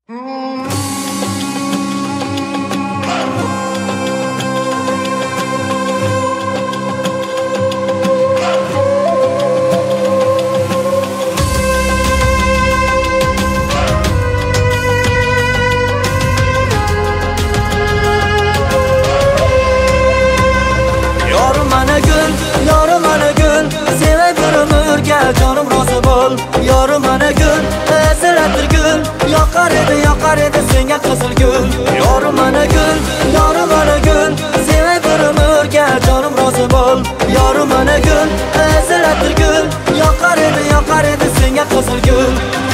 Canım rozi bol, yorim ana gul, hasratdir gul, yoqar edi senga qizil gul. Yorim ana gul, sevay bir umrga. Canım rozi bol, yorim ana gul, hasratdir gul, yoqar edi senga qizil gul.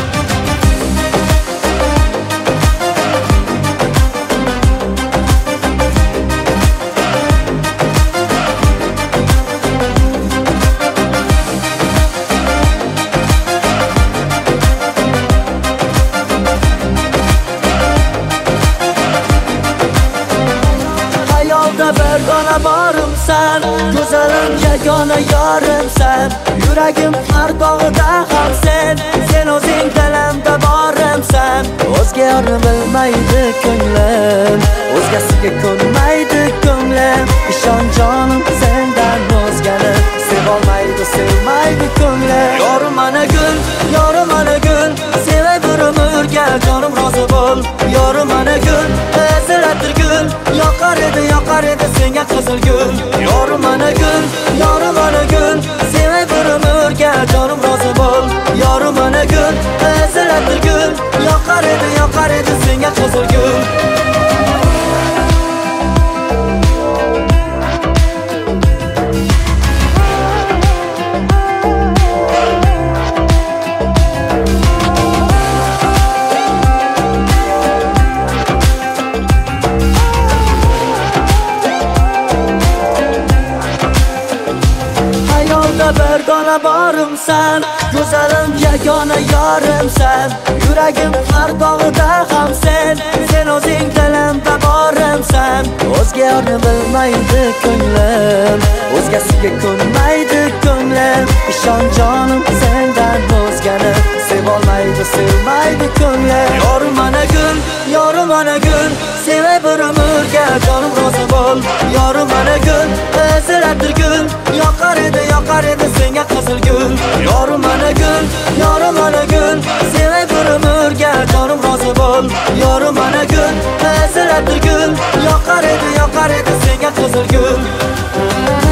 Bergona borimsan, go'zalim yagona yorimsan. Yuragim har tog'ida ham sen o'zing dilimda borimsan. O'zga yorni bilmaydi ko'nglim, o'zgasiga ko'nmaydi ko'nglim. Ishon jonim sendan o'zgani sevolmaydi, sevmaydi ko'nglim. Yorim ana gul, sevay bir umrga. Jonim rozi bol, yorim ana gul, hasratdir gul, yoqar edi senga qizil gul. Yorim ana gul, sevay bir umrga. Jonim rozi bol, yorim ana gul, hasratdir gul, yoqar edi senga qizil gul. Bergona borimsan, go'zalim yagona yorimsan. Yuragim har tog'ida ham sen o'zing dilimda borimsan. O'zga yorni bilmaydi ko'nglim, o'zgasiga ko'nmaydi ko'nglim. Ishon jonim sendan o'zgani sevolmaydi, sevmaydi ko'nglim. Yorim ana gul, sevay bir umrga. Jonim rozi bol, yorim ana gul, hasratdir gul, yoqar edi senga qizil gul. Yorim ana gul, sevay bir umrga. Jonim rozi bol, yorim ana gul, hasratdir gul, yoqar edi senga qizil gul.